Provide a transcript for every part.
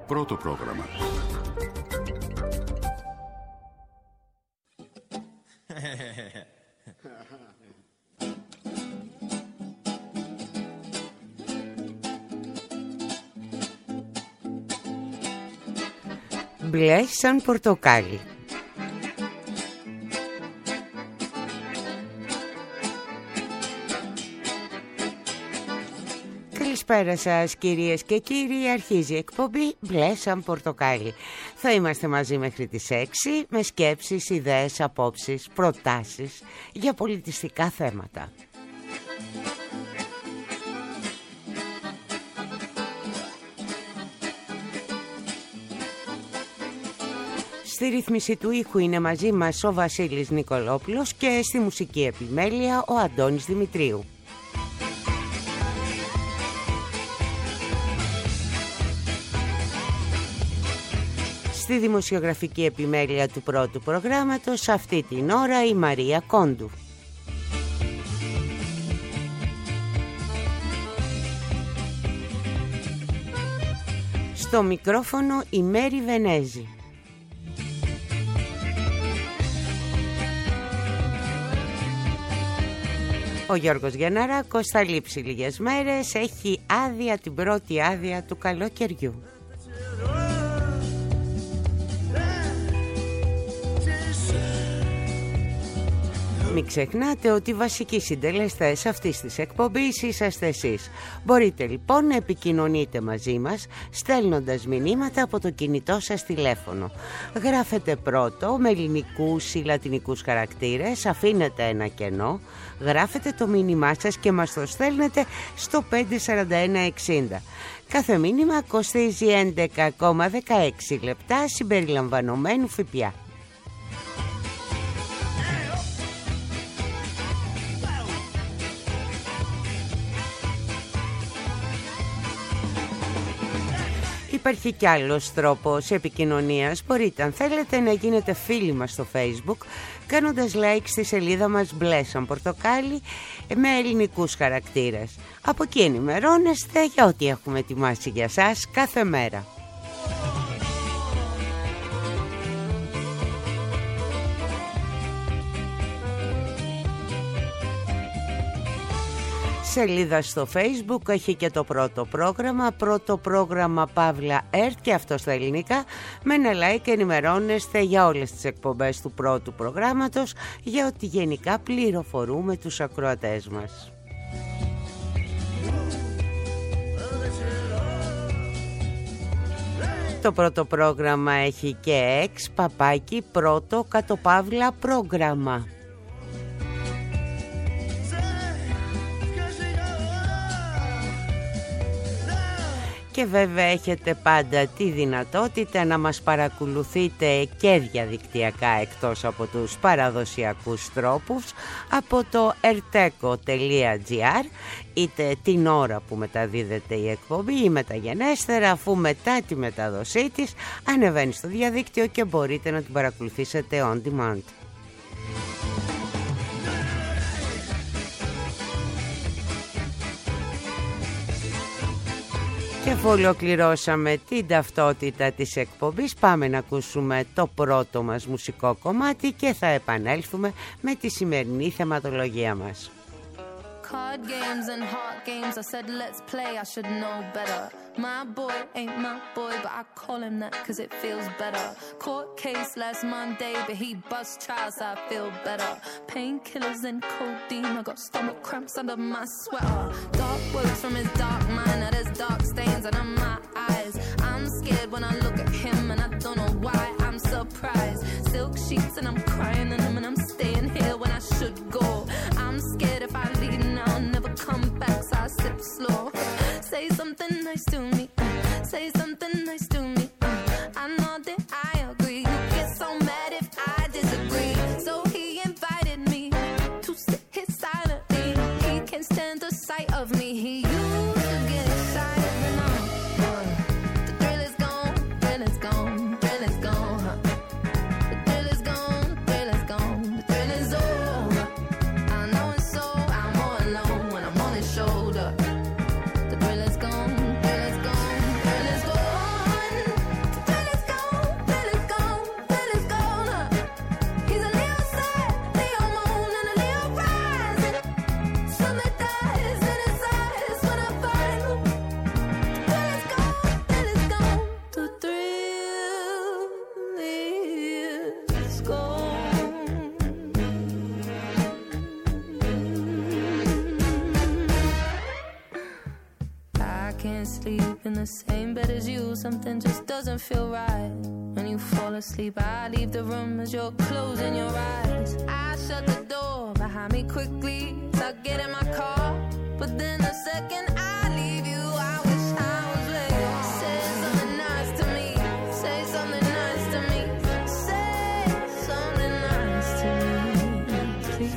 Πρώτο πρόγραμμα. Μπλε σαν πορτοκάλι. Καλησπέρα σας κυρίες και κύριοι, αρχίζει η εκπομπή Μπλε σαν πορτοκάλι. Θα είμαστε μαζί μέχρι τις 6 με σκέψεις, ιδέες, απόψεις, προτάσεις για πολιτιστικά θέματα. Στη ρύθμιση του ήχου είναι μαζί μας ο Βασίλης Νικολόπουλος και στη μουσική επιμέλεια ο Αντώνης Δημητρίου. Στη δημοσιογραφική επιμέλεια του πρώτου προγράμματος αυτή την ώρα η Μαρία Κόντου. Στο μικρόφωνο η Μέρη Βενέζη. Ο Γιώργος Γιανναράκος θα λείψει λίγες μέρες, έχει άδεια, την πρώτη άδεια του καλοκαιριού. Μην ξεχνάτε ότι οι βασικοί συντελεστές αυτής της εκπομπής είσαστε εσείς. Μπορείτε λοιπόν να επικοινωνείτε μαζί μας στέλνοντας μηνύματα από το κινητό σας τηλέφωνο. Γράφετε πρώτο με ελληνικούς ή λατινικούς χαρακτήρες, αφήνετε ένα κενό, γράφετε το μήνυμά σας και μας το στέλνετε στο 54160. Κάθε μήνυμα κοστίζει 11,16 λεπτά συμπεριλαμβανομένου ΦΠΑ. Υπάρχει κι άλλος τρόπος επικοινωνίας. Μπορείτε αν θέλετε να γίνετε φίλοι μας στο Facebook κάνοντας like στη σελίδα μας Μπλε σαν πορτοκάλι με ελληνικούς χαρακτήρες. Από εκεί ενημερώνεστε για ό,τι έχουμε ετοιμάσει για σας κάθε μέρα. Σελίδα στο Facebook έχει και το πρώτο πρόγραμμα Παύλα ΕΡΤ και αυτό στα ελληνικά. Με ένα like ενημερώνεστε για όλες τις εκπομπές του πρώτου προγράμματος, για ότι γενικά πληροφορούμε τους ακροατές μας. Το πρώτο πρόγραμμα έχει και πρώτο _ πρόγραμμα. Και βέβαια έχετε πάντα τη δυνατότητα να μας παρακολουθείτε και διαδικτυακά εκτός από τους παραδοσιακούς τρόπους από το erteco.gr, είτε την ώρα που μεταδίδεται η εκπομπή ή μεταγενέστερα, αφού μετά τη μετάδοσή της ανεβαίνει στο διαδίκτυο και μπορείτε να την παρακολουθήσετε on demand. Και αφού ολοκληρώσαμε την ταυτότητα της εκπομπής, πάμε να ακούσουμε το πρώτο μας μουσικό κομμάτι και θα επανέλθουμε με τη σημερινή θεματολογία μας. Card games and heart games, I said let's play, I should know better. My boy ain't my boy, but I call him that cause it feels better. Court case last Monday, but he bust trial, so I feel better. Painkillers and codeine, I got stomach cramps under my sweater. Dark words from his dark mind, now there's dark stains under my eyes. I'm scared when I look at him and I don't know why I'm surprised. Silk sheets and I'm crying in them and I'm staying here when I should go. I'm scared if I leave now I'll never come back, so I sip slow. Say something nice to me, say something nice to me. I know that I agree, you get so mad if I disagree. So he invited me to sit here silently. He can't stand the sight of me. He used to get excited when I'm gone. The thrill is gone, thrill is gone, thrill is gone. The thrill is gone, thrill is gone, the thrill is over. I know it's so, I'm all alone when I'm on his shoulder. The thrill is gone, thrill is gone, thrill is gone. the same bed as you, something just doesn't feel right. When you fall asleep, I leave the room as you're closing your eyes. I shut the door behind me quickly, so I get in my car. But then the second I leave you, I wish I was with you. Say something nice to me, say something nice to me, say something nice to me, please.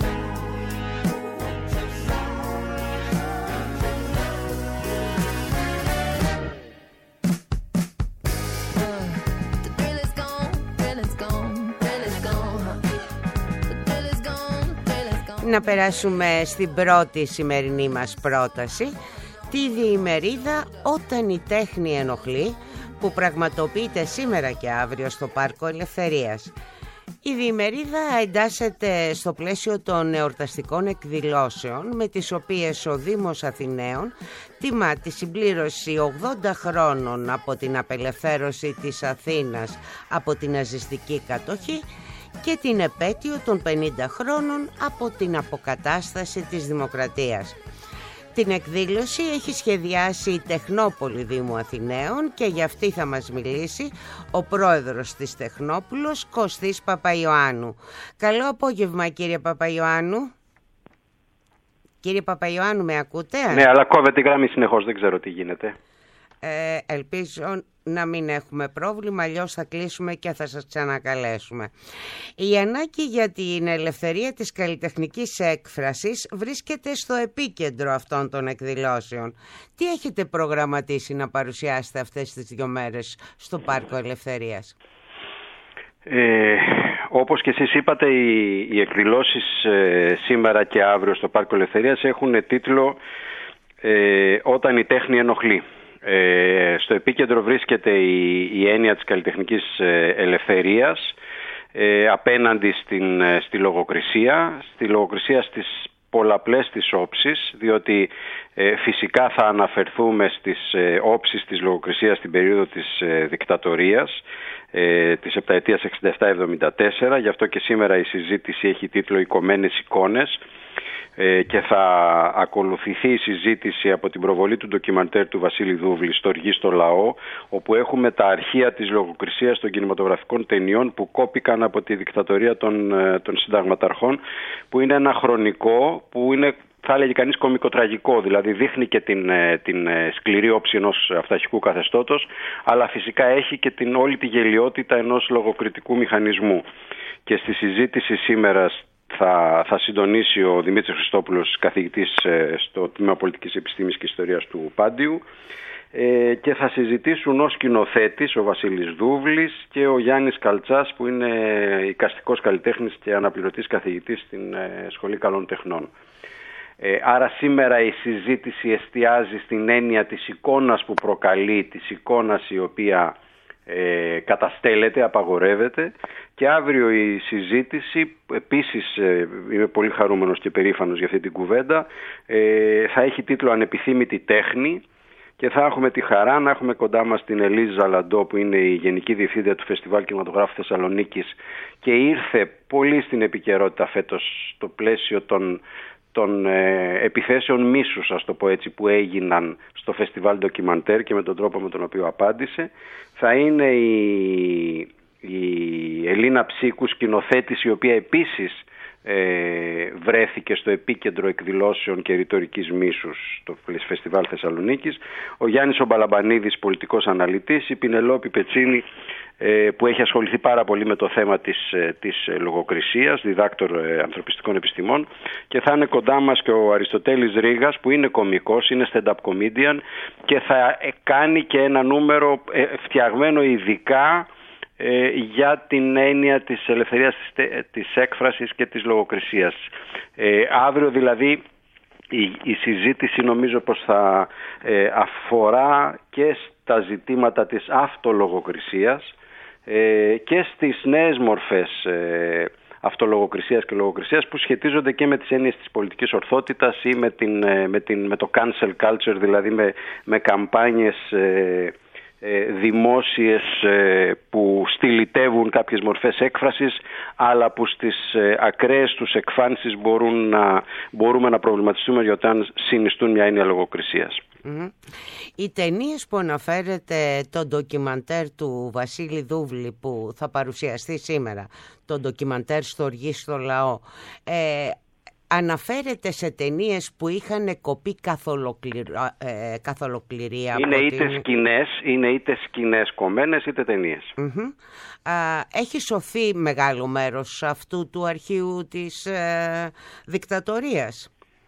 Να περάσουμε στην πρώτη σημερινή μας πρόταση, τη διημερίδα «Όταν η τέχνη ενοχλεί», που πραγματοποιείται σήμερα και αύριο στο Πάρκο Ελευθερίας. Η διημερίδα εντάσσεται στο πλαίσιο των εορταστικών εκδηλώσεων, με τις οποίες ο Δήμος Αθηναίων τιμά τη συμπλήρωση 80 χρόνων από την απελευθέρωση της Αθήνας από την ναζιστική κατοχή και την επέτειο των 50 χρόνων από την αποκατάσταση της δημοκρατίας. Την εκδήλωση έχει σχεδιάσει η Τεχνόπολη Δήμου Αθηναίων και για αυτή θα μας μιλήσει ο πρόεδρος της Τεχνόπολης, Κωστής Παπαϊωάννου. Καλό απόγευμα, κύριε Παπαϊωάννου. Κύριε Παπαϊωάννου, με ακούτε? Ναι, αλλά κόβεται η γραμμή συνεχώς, δεν ξέρω τι γίνεται. Ελπίζω να μην έχουμε πρόβλημα, αλλιώς θα κλείσουμε και θα σας ξανακαλέσουμε. Η ανάγκη για την ελευθερία της καλλιτεχνικής έκφρασης βρίσκεται στο επίκεντρο αυτών των εκδηλώσεων. Τι έχετε προγραμματίσει να παρουσιάσετε αυτές τις 2 μέρες στο Πάρκο Ελευθερίας? Όπως και εσείς είπατε, οι εκδηλώσεις σήμερα και αύριο στο Πάρκο Ελευθερίας έχουν τίτλο «Όταν η τέχνη ενοχλεί». Στο επίκεντρο βρίσκεται η έννοια της καλλιτεχνικής ελευθερίας απέναντι στη λογοκρισία στις πολλαπλές της όψεις, διότι φυσικά θα αναφερθούμε στις όψεις της λογοκρισίας στην περίοδο της δικτατορίας της επταετίας 67-74, γι' αυτό και σήμερα η συζήτηση έχει τίτλο «Οι εικόνες», και θα ακολουθηθεί η συζήτηση από την προβολή του ντοκιμαντέρ του Βασίλη Δούβλη «Στοργή στο λαό», όπου έχουμε τα αρχεία της λογοκρισίας των κινηματογραφικών ταινιών που κόπηκαν από τη δικτατορία των συνταγματαρχών, που είναι ένα χρονικό που είναι, θα έλεγε κανείς, κωμικοτραγικό, δηλαδή δείχνει και την σκληρή όψη ενός αυταρχικού καθεστώτος, αλλά φυσικά έχει και όλη τη γελοιότητα ενός λογοκριτικού μηχανισμού. Και στη συζήτηση σήμερα θα συντονίσει ο Δημήτρης Χριστόπουλος, καθηγητής στο Τμήμα Πολιτικής Επιστήμης και Ιστορίας του Πάντιου, και θα συζητήσουν ως σκηνοθέτης ο Βασίλης Δούβλης και ο Γιάννης Καλτσάς, που είναι εικαστικός καλλιτέχνης και αναπληρωτής καθηγητής στην Σχολή Καλών Τεχνών. Άρα σήμερα η συζήτηση εστιάζει στην έννοια της εικόνας που προκαλεί, της εικόνας η οποία καταστέλλεται, απαγορεύεται, και αύριο η συζήτηση, επίσης είμαι πολύ χαρούμενος και περήφανος για αυτή την κουβέντα, θα έχει τίτλο «Ανεπιθύμητη τέχνη» και θα έχουμε τη χαρά να έχουμε κοντά μας την Ελίζα Λαντό, που είναι η Γενική Διευθύντρια του Φεστιβάλ Κινηματογράφου Θεσσαλονίκης και ήρθε πολύ στην επικαιρότητα φέτος στο πλαίσιο των επιθέσεων μίσους, ας το πω έτσι, που έγιναν στο φεστιβάλ ντοκιμαντέρ και με τον τρόπο με τον οποίο απάντησε. Θα είναι η Ελίνα Ψίκου, σκηνοθέτης, η οποία επίσης βρέθηκε στο επίκεντρο εκδηλώσεων και ρητορικής μίσους στο φεστιβάλ Θεσσαλονίκης, ο Γιάννης ο Μπαλαμπανίδης, πολιτικός αναλυτής, η Πινελόπη Πετσίνη, που έχει ασχοληθεί πάρα πολύ με το θέμα της λογοκρισίας, διδάκτορ ανθρωπιστικών επιστημών, και θα είναι κοντά μας και ο Αριστοτέλης Ρήγας, που είναι κωμικός, είναι stand-up comedian και θα κάνει και ένα νούμερο φτιαγμένο ειδικά για την έννοια της ελευθερίας της έκφρασης και της λογοκρισίας. Αύριο δηλαδή η συζήτηση νομίζω πως θα αφορά και στα ζητήματα της αυτολογοκρισίας και στις νέες μορφές αυτολογοκρισίας και λογοκρισίας που σχετίζονται και με τις έννοιες της πολιτικής ορθότητας ή με το cancel culture, δηλαδή με καμπάνιες δημόσιες που στυλιτεύουν κάποιες μορφές έκφρασης, αλλά που στις ακραίες τους εκφάνσεις μπορούμε να προβληματιστούμε για όταν συνιστούν μια έννοια λογοκρισίας. Οι ταινίες που αναφέρεται, το ντοκιμαντέρ του Βασίλη Δούβλη που θα παρουσιαστεί σήμερα, το ντοκιμαντέρ «Στοργή στο λαό», αναφέρεται σε ταινίες που είχαν κοπεί καθ' ολοκληρία. Είναι είτε σκηνές κομμένες είτε ταινίες. Έχει σωθεί μεγάλο μέρος αυτού του αρχείου της δικτατορίας.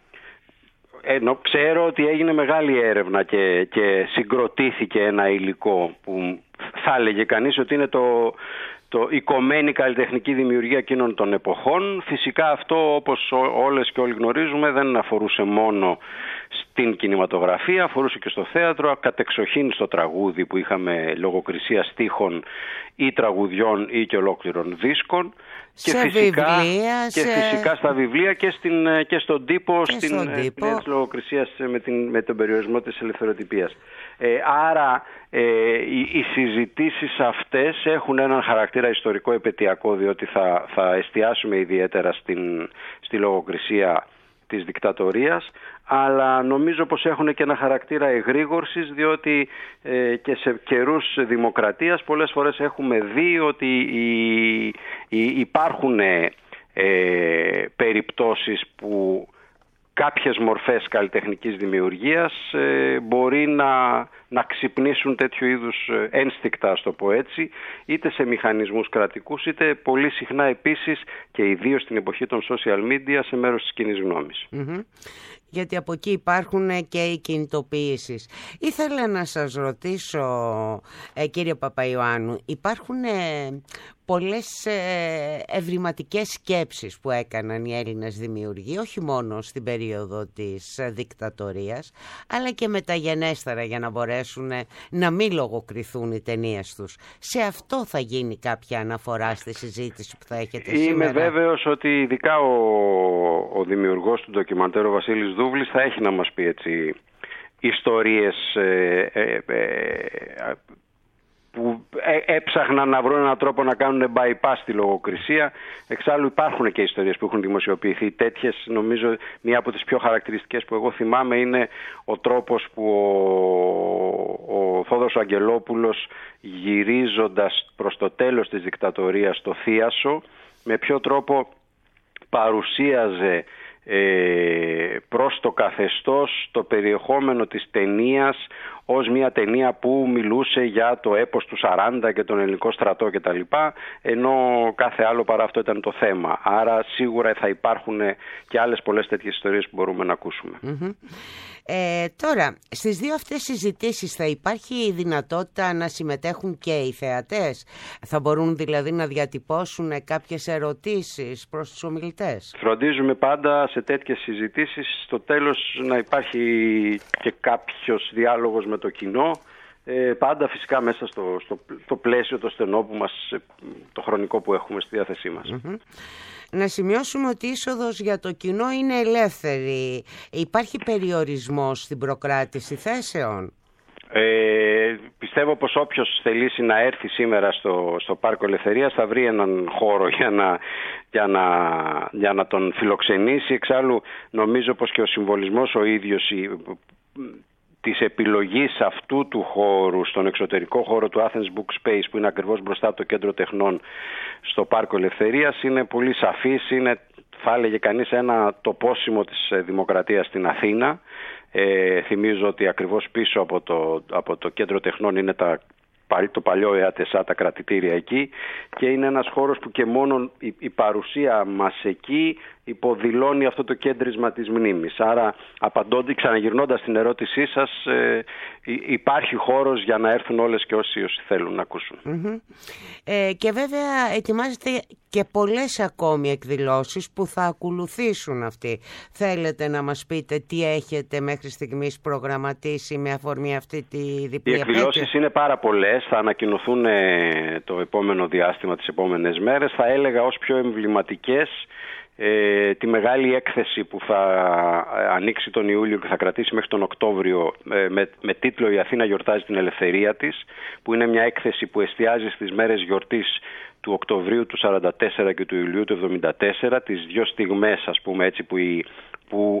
Ξέρω ότι έγινε μεγάλη έρευνα και συγκροτήθηκε ένα υλικό που θα έλεγε κανείς ότι είναι η κομμένη καλλιτεχνική δημιουργία εκείνων των εποχών. Φυσικά αυτό, όπως όλες και όλοι γνωρίζουμε, δεν αφορούσε μόνο στην κινηματογραφία, αφορούσε και στο θέατρο, κατεξοχήν στο τραγούδι που είχαμε λογοκρισία στίχων ή τραγουδιών ή και ολόκληρων δίσκων. Και φυσικά στα βιβλία και στον τύπο, στην λογοκρισία με τον περιορισμό της ελευθεροτυπίας. Άρα οι συζητήσεις αυτές έχουν έναν χαρακτήρα ιστορικό επαιτειακό, διότι θα εστιάσουμε ιδιαίτερα στη λογοκρισία της δικτατορίας, αλλά νομίζω πως έχουν και ένα χαρακτήρα εγρήγορσης, διότι και σε καιρούς δημοκρατίας πολλές φορές έχουμε δει ότι υπάρχουν περιπτώσεις που κάποιες μορφές καλλιτεχνικής δημιουργίας μπορεί να ξυπνήσουν τέτοιου είδους ένστικτα, ας το πω έτσι, είτε σε μηχανισμούς κρατικούς, είτε πολύ συχνά επίσης και ιδίως στην εποχή των social media σε μέρος της κοινής γνώμης. Γιατί από εκεί υπάρχουν και οι κινητοποιήσεις. Ήθελα να σας ρωτήσω, κύριε Παπαϊωάννου, υπάρχουν πολλές ευρηματικές σκέψεις που έκαναν οι Έλληνες δημιουργοί, όχι μόνο στην περίοδο της δικτατορίας, αλλά και μεταγενέστερα, για να μπορέσουν να μην λογοκριθούν οι ταινίες τους. Σε αυτό θα γίνει κάποια αναφορά στη συζήτηση που θα έχετε σήμερα? Είμαι βέβαιος ότι ειδικά ο δημιουργός του ντοκιμαντέρ, ο Βασίλης Δούβλης, θα έχει να μας πει έτσι ιστορίες που έψαχναν να βρουν έναν τρόπο να κάνουν bypass στη λογοκρισία. Εξάλλου υπάρχουν και ιστορίες που έχουν δημοσιοποιηθεί τέτοιες. Νομίζω μία από τις πιο χαρακτηριστικές που εγώ θυμάμαι είναι ο τρόπος που ο Θόδωρος Αγγελόπουλος, γυρίζοντας προς το τέλος της δικτατορίας στο Θίασο, με ποιο τρόπο παρουσίαζε προς το καθεστώς το περιεχόμενο της ταινίας ως μια ταινία που μιλούσε για το έπος του 40 και τον ελληνικό στρατό κτλ, ενώ κάθε άλλο παρά αυτό ήταν το θέμα. Άρα σίγουρα θα υπάρχουν και άλλες πολλές τέτοιες ιστορίες που μπορούμε να ακούσουμε. Τώρα, στις δύο αυτές συζητήσεις θα υπάρχει η δυνατότητα να συμμετέχουν και οι θεατές? Θα μπορούν δηλαδή να διατυπώσουν κάποιες ερωτήσεις προς τους ομιλητές? Φροντίζουμε πάντα σε τέτοιες συζητήσεις στο τέλος να υπάρχει και κάποιος διάλογος με το κοινό, πάντα φυσικά μέσα στο πλαίσιο το στενό που το χρονικό που έχουμε στη διάθεσή μας. Να σημειώσουμε ότι η είσοδος για το κοινό είναι ελεύθερη. Υπάρχει περιορισμός στην προκράτηση θέσεων? Πιστεύω πως όποιος θελήσει να έρθει σήμερα στο Πάρκο Ελευθερίας θα βρει έναν χώρο για να τον φιλοξενήσει. Εξάλλου νομίζω πως και ο συμβολισμός ο ίδιος της επιλογής αυτού του χώρου στον εξωτερικό χώρο του Athens Book Space, που είναι ακριβώς μπροστά από το Κέντρο Τεχνών στο Πάρκο Ελευθερίας, είναι πολύ σαφής. Είναι, θα έλεγε κανείς, ένα τοπόσιμο της δημοκρατίας στην Αθήνα. Θυμίζω ότι ακριβώς πίσω από το Κέντρο Τεχνών είναι το παλιό ΕΑΤΕΣΑ, τα κρατητήρια εκεί, και είναι ένας χώρος που και μόνο η παρουσία μας εκεί υποδηλώνει αυτό το κέντρισμα της μνήμης. Άρα, ξαναγυρνώντας την ερώτησή σας, υπάρχει χώρος για να έρθουν όλες και όσοι θέλουν να ακούσουν. Και βέβαια ετοιμάζεται και πολλές ακόμη εκδηλώσεις που θα ακολουθήσουν αυτή. Θέλετε να μας πείτε τι έχετε μέχρι στιγμής προγραμματίσει με αφορμή αυτή τη διπλή επέτειο? Οι εκδηλώσεις είναι πάρα πολλές, θα ανακοινωθούν το επόμενο διάστημα, τις επόμενες μέρες. Θα έλεγα ως πιο εμβληματικές τη μεγάλη έκθεση που θα ανοίξει τον Ιούλιο και θα κρατήσει μέχρι τον Οκτώβριο, με τίτλο «Η Αθήνα γιορτάζει την ελευθερία της», που είναι μια έκθεση που εστιάζει στις μέρες γιορτής του Οκτωβρίου του 1944 και του Ιουλίου του 1974, τις δύο στιγμές, ας πούμε έτσι, που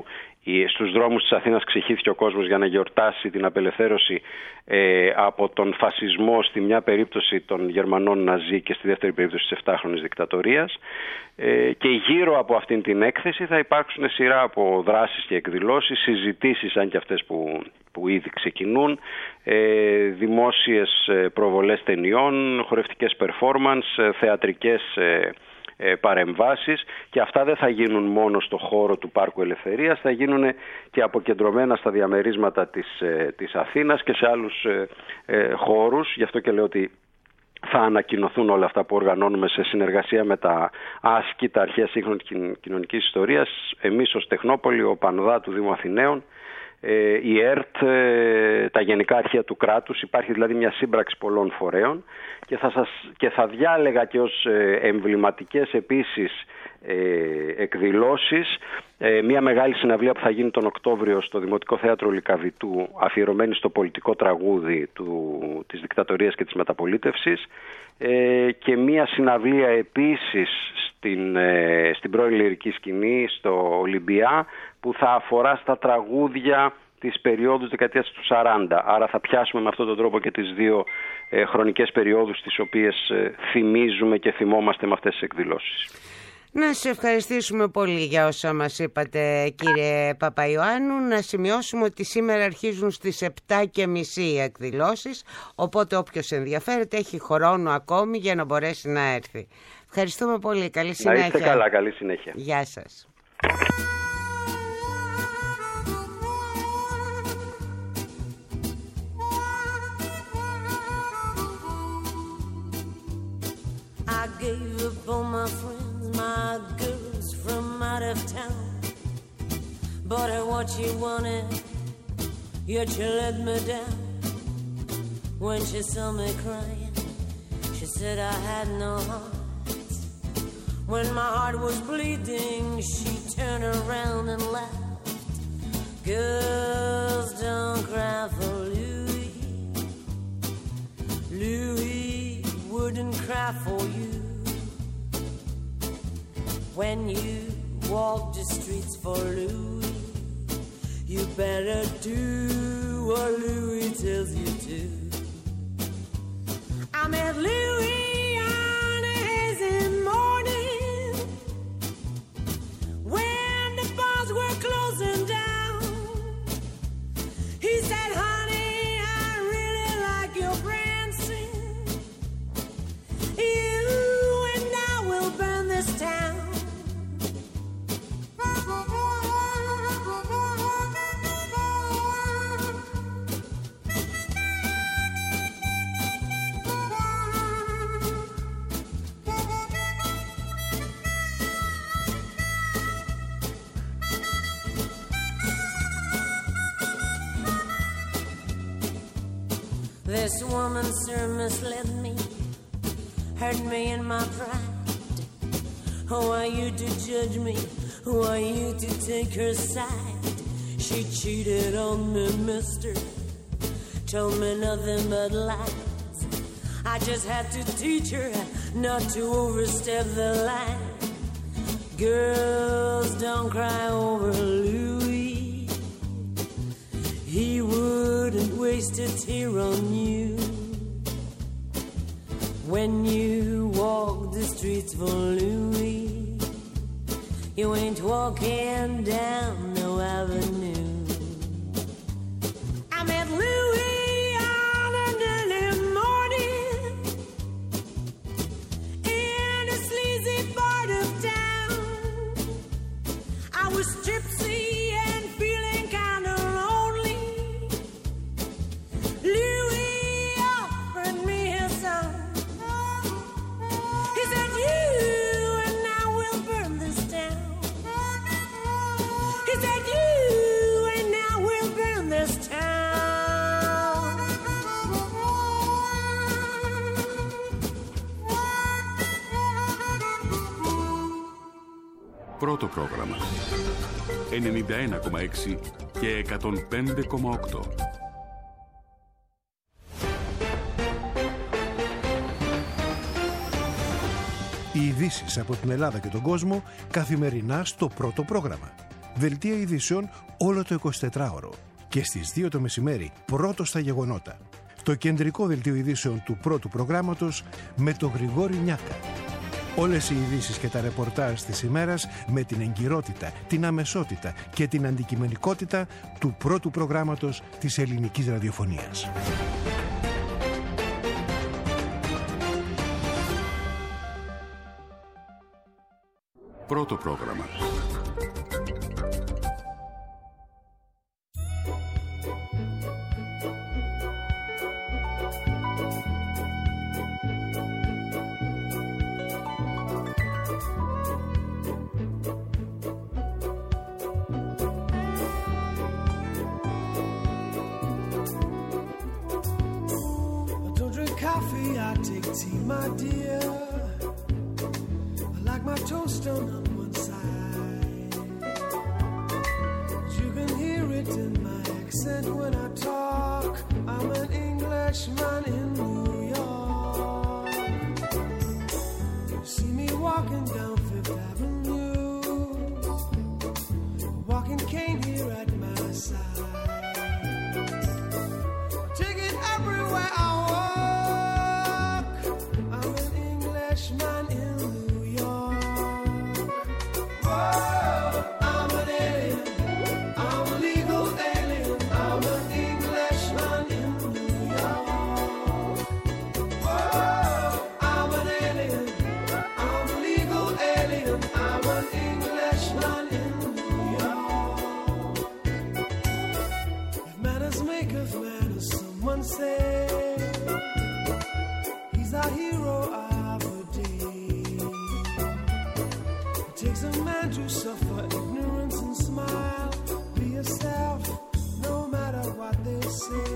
στους δρόμους της Αθήνας ξεχύθηκε ο κόσμος για να γιορτάσει την απελευθέρωση από τον φασισμό, στη μια περίπτωση των Γερμανών Ναζί και στη δεύτερη περίπτωση της 7χρονης δικτατορίας, και γύρω από αυτήν την έκθεση θα υπάρξουν σειρά από δράσεις και εκδηλώσεις, συζητήσεις, αν και αυτές που ήδη ξεκινούν, δημόσιες προβολές ταινιών, χορευτικές performance, θεατρικές παρεμβάσεις, και αυτά δεν θα γίνουν μόνο στο χώρο του Πάρκου Ελευθερίας, θα γίνουν και αποκεντρωμένα στα διαμερίσματα της Αθήνας και σε άλλους χώρους. Γι' αυτό και λέω ότι θα ανακοινωθούν όλα αυτά που οργανώνουμε σε συνεργασία με τα ΆΣΚΙ, τα Αρχαία Σύγχρονης Κοινωνικής Ιστορίας, εμείς ως Τεχνόπολη, ο ΠΑΝΔΑ του Δήμου Αθηναίων, η ΕΡΤ, τα Γενικά Αρχεία του Κράτους. Υπάρχει δηλαδή μια σύμπραξη πολλών φορέων, και θα διάλεγα και ως εμβληματικές επίσης εκδηλώσεις μια μεγάλη συναυλία που θα γίνει τον Οκτώβριο στο Δημοτικό Θέατρο Λυκαβητού, αφιερωμένη στο πολιτικό τραγούδι της δικτατορίας και της μεταπολίτευσης, και μια συναυλία επίσης στην πρώην λυρική σκηνή στο Ολυμπιά, που θα αφορά στα τραγούδια της περίοδου δεκαετίας του 40. Άρα θα πιάσουμε με αυτόν τον τρόπο και τις δύο χρονικές περιόδους τις οποίες θυμίζουμε και θυμόμαστε με αυτές τις εκδηλώσεις. Να σας ευχαριστήσουμε πολύ για όσα μας είπατε, κύριε Παπαϊωάννου. Να σημειώσουμε ότι σήμερα αρχίζουν στις 7:30 οι εκδηλώσεις, οπότε όποιος ενδιαφέρεται έχει χρόνο ακόμη για να μπορέσει να έρθει. Ευχαριστούμε πολύ. Καλή συνέχεια. Να είστε καλά. Καλή συνέχεια. Γεια σας. I gave up all my friends, my girls from out of town. Bought her what she wanted, yet she let me down. When she saw me crying, she said I had no heart. When my heart was bleeding, she turned around and laughed. Girls don't cry for Louis. Louis wouldn't cry for you. When you walk the streets for Louis, you better do what Louis tells you to. I met Louis on a hazy morning when the bars were closing down. He said, honey, I really like your prancing. You and I will burn this town. This woman, sir, misled me, hurt me in my pride. Who are you to judge me? Who are you to take her side? She cheated on me, mister, told me nothing but lies. I just had to teach her not to overstep the line. Girls, don't cry over Louis. He wouldn't waste a tear on you. When you walk the streets for Louis, you ain't walking down no avenue. I met Louis on an early morning in a sleazy part of town. I was gypsy and feeling kind of lonely. Louis offered me his song. He said, you and I will burn this town. He said, you and I will burn this town. Πρώτο πρόγραμμα 91,6 και 105,8. Οι ειδήσεις από την Ελλάδα και τον κόσμο καθημερινά στο πρώτο πρόγραμμα. Δελτία ειδήσεων όλο το 24ωρο. Και στις 2 το μεσημέρι, πρώτο στα γεγονότα. Το κεντρικό δελτίο ειδήσεων του πρώτου προγράμματος με τον Γρηγόρη Νιάκα. Όλες οι ειδήσεις και τα ρεπορτάζ της ημέρας με την εγκυρότητα, την αμεσότητα και την αντικειμενικότητα του πρώτου προγράμματος της ελληνικής ραδιοφωνίας. Πρώτο πρόγραμμα. Tea, my dear. I like my toast on one side. You can hear it in my accent when I talk. I'm an Englishman in New York. You see me walking down Fifth Avenue, walking cane here at my side. I take it everywhere I walk. Man in New York. Whoa, I'm an alien. I'm a legal alien. I'm an Englishman in New York. Whoa, I'm an alien. I'm a legal alien. I'm an Englishman in New York. If manners make of manners, someone say he's our hero. Takes a man to suffer ignorance and smile. Be yourself, no matter what they say.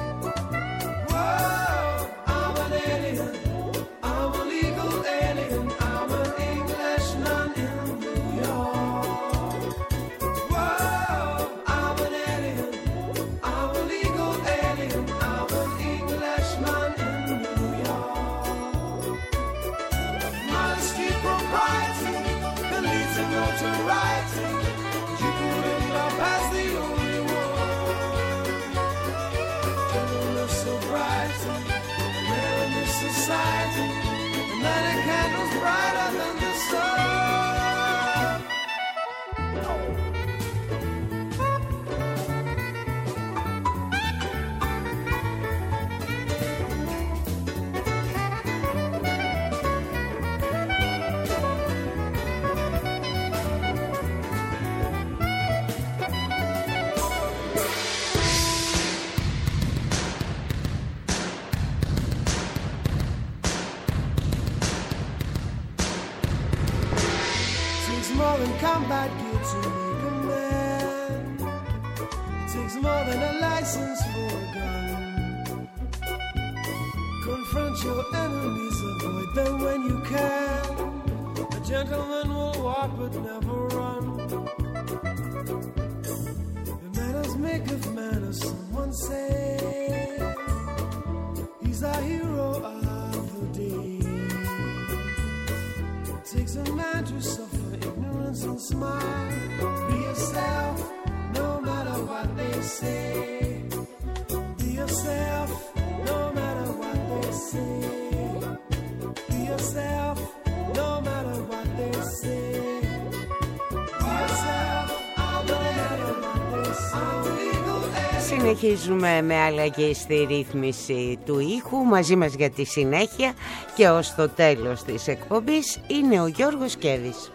Whoa, I'm an alien. I'm a legal alien. I'm an Englishman in New York. Whoa, I'm an alien. I'm a legal alien. I'm an Englishman in New York. My street propriety leads to notoriety. You put it up as the only one. Gentleness, sobriety, man in this society. And then a candle's brighter than the sun. More than combat gear to make a man. It takes more than a license for a gun. Confront your enemies, avoid them when you can. A gentleman will walk but never run. The manners make of manners, someone say. He's our hero of the day. It takes a man to suffer ignorance and smile. Be yourself, no matter what they say. Be yourself, no matter what they say. Be yourself, no matter what they say. Be yourself, no matter what they say. Συνεχίζουμε με αλλαγή στη ρύθμιση του ήχου. Μαζί μας για τη συνέχεια και ως το τέλος της εκπομπής είναι ο Γιώργος Κέβης.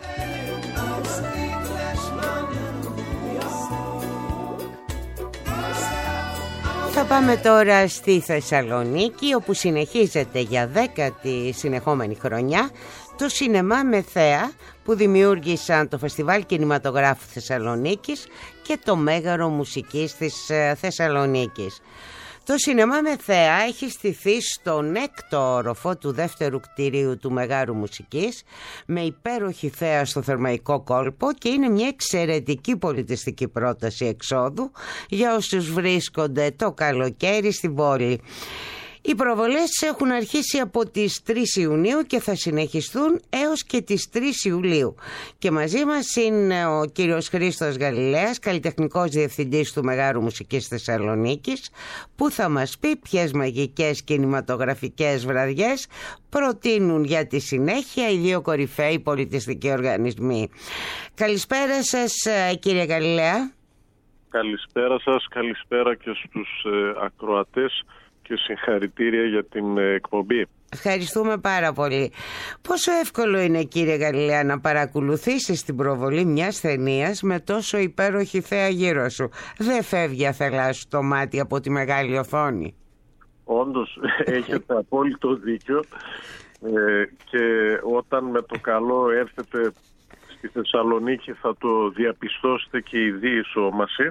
Θα πάμε τώρα στη Θεσσαλονίκη, όπου συνεχίζεται για 10η συνεχόμενη χρονιά το Σινεμά με Θέα, που δημιούργησαν το Φεστιβάλ Κινηματογράφου Θεσσαλονίκης και το Μέγαρο Μουσικής της Θεσσαλονίκης. Το Σινεμά με Θέα έχει στηθεί στον 6ο όροφο του δεύτερου κτηρίου του Μεγάρου Μουσικής, με υπέροχη θέα στο Θερμαϊκό κόλπο, και είναι μια εξαιρετική πολιτιστική πρόταση εξόδου για όσους βρίσκονται το καλοκαίρι στην πόλη. Οι προβολές έχουν αρχίσει από τις 3 Ιουνίου και θα συνεχιστούν έως και τις 3 Ιουλίου. Και μαζί μας είναι ο κύριος Χρήστος Γαλιλέας, καλλιτεχνικός διευθυντής του Μεγάρου Μουσικής Θεσσαλονίκης, που θα μας πει ποιες μαγικές κινηματογραφικές βραδιές προτείνουν για τη συνέχεια οι 2 κορυφαίοι πολιτιστικοί οργανισμοί. Καλησπέρα σας, κύριε Γαλιλέα. Καλησπέρα σας, καλησπέρα και στους ακροατές και συγχαρητήρια για την εκπομπή. Ευχαριστούμε πάρα πολύ. Πόσο εύκολο είναι, κύριε Γαλιλέα, να παρακολουθήσεις την προβολή μιας ταινίας με τόσο υπέροχη θέα γύρω σου? Δεν φεύγει αθελά σου το μάτι από τη μεγάλη οθόνη? Όντως, έχετε απόλυτο δίκιο, και όταν με το καλό έρθετε στη Θεσσαλονίκη θα το διαπιστώσετε και η διεισόμαση.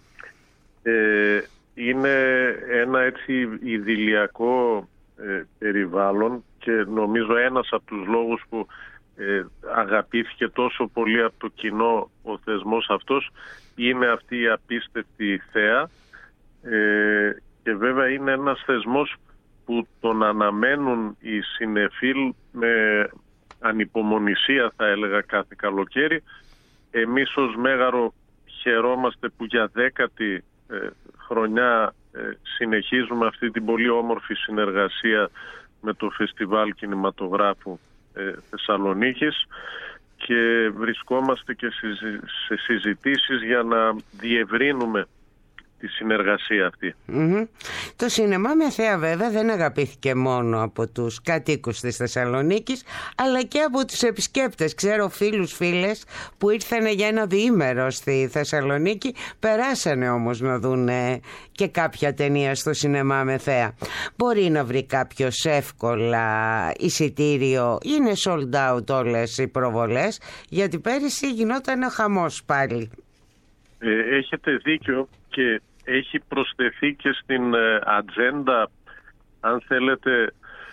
Είναι ένα έτσι ιδηλιακό περιβάλλον και νομίζω ένας από τους λόγους που αγαπήθηκε τόσο πολύ από το κοινό ο θεσμός αυτός είναι αυτή η απίστευτη θέα, και βέβαια είναι ένας θεσμός που τον αναμένουν οι συνεφίλ με ανυπομονησία, θα έλεγα, κάθε καλοκαίρι. Εμείς ως Μέγαρο χαιρόμαστε που για 10η χρονιά συνεχίζουμε αυτή την πολύ όμορφη συνεργασία με το Φεστιβάλ Κινηματογράφου Θεσσαλονίκης και βρισκόμαστε και σε συζητήσεις για να διευρύνουμε τη συνεργασία αυτή. Το σινεμά με θέα βέβαια δεν αγαπήθηκε μόνο από τους κατοίκους της Θεσσαλονίκης, αλλά και από τους επισκέπτες. Ξέρω φίλες που ήρθαν για ένα διήμερο στη Θεσσαλονίκη, περάσανε όμως να δουν και κάποια ταινία στο σινεμά με θέα. Μπορεί να βρει κάποιος εύκολα εισιτήριο? Είναι sold out όλες οι προβολές? Γιατί πέρυσι γινόταν χαμός πάλι. Έχετε δίκιο και έχει προσθεθεί και στην ατζέντα, αν θέλετε,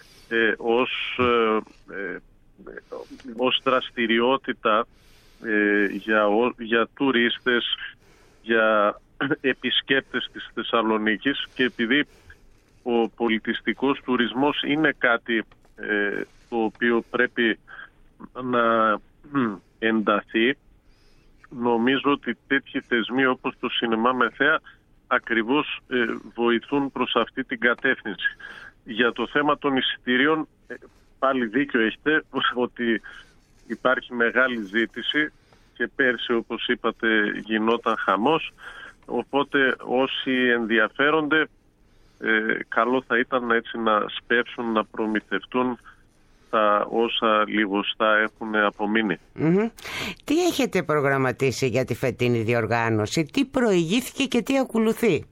ως δραστηριότητα για τουρίστες, για επισκέπτες της Θεσσαλονίκης, και επειδή ο πολιτιστικός τουρισμός είναι κάτι το οποίο πρέπει να ενταθεί, νομίζω ότι τέτοιοι θεσμοί όπως το σινεμά με θέα ακριβώς βοηθούν προς αυτή την κατεύθυνση. Για το θέμα των εισιτηρίων, πάλι δίκιο έχετε ότι υπάρχει μεγάλη ζήτηση και πέρσι, όπως είπατε, γινόταν χαμός, οπότε όσοι ενδιαφέρονται καλό θα ήταν έτσι να σπεύσουν, να προμηθευτούν τα όσα λιγοστά έχουν απομείνει. Τι έχετε προγραμματίσει για τη φετινή διοργάνωση? Τι προηγήθηκε και τι ακολουθεί?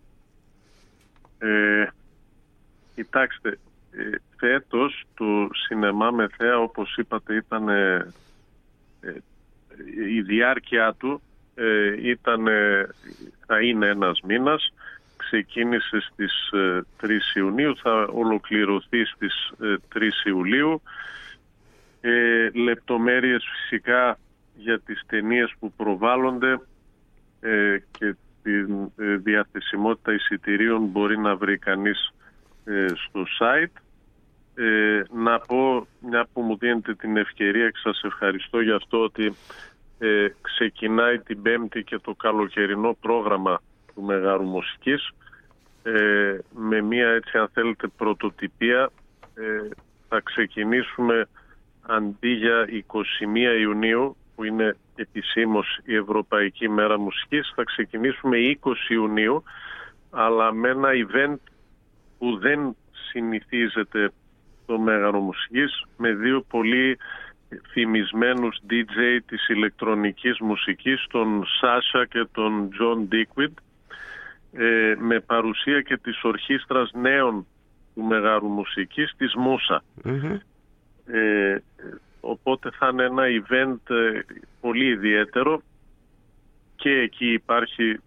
Κοιτάξτε, φέτος το σινεμά με θέα, όπως είπατε, ήταν η διάρκεια του θα είναι ένας μήνας. Ξεκίνησε στις 3 Ιουνίου, θα ολοκληρωθεί στις 3 Ιουλίου. Λεπτομέρειες φυσικά για τις ταινίες που προβάλλονται και τη διαθεσιμότητα εισιτηρίων μπορεί να βρει κανείς στο site. Να πω, μια που μου δίνετε την ευκαιρία και σας ευχαριστώ για αυτό, ότι ξεκινάει την Πέμπτη και το καλοκαιρινό πρόγραμμα του Μεγάρου Μουσικής, με μια, έτσι αν θέλετε, πρωτοτυπία. Θα ξεκινήσουμε αντί για 21 Ιουνίου που είναι επισήμως η Ευρωπαϊκή Μέρα Μουσικής, θα ξεκινήσουμε 20 Ιουνίου, αλλά με ένα event που δεν συνηθίζεται το Μέγαρο Μουσικής, με 2 πολύ φημισμένους DJ της ηλεκτρονικής μουσικής, τον Σάσα και τον John Dickwit, με παρουσία και της ορχήστρας νέων του Μεγάρου Μουσικής, της Μούσα. Οπότε θα είναι ένα event πολύ ιδιαίτερο και εκεί υπάρχει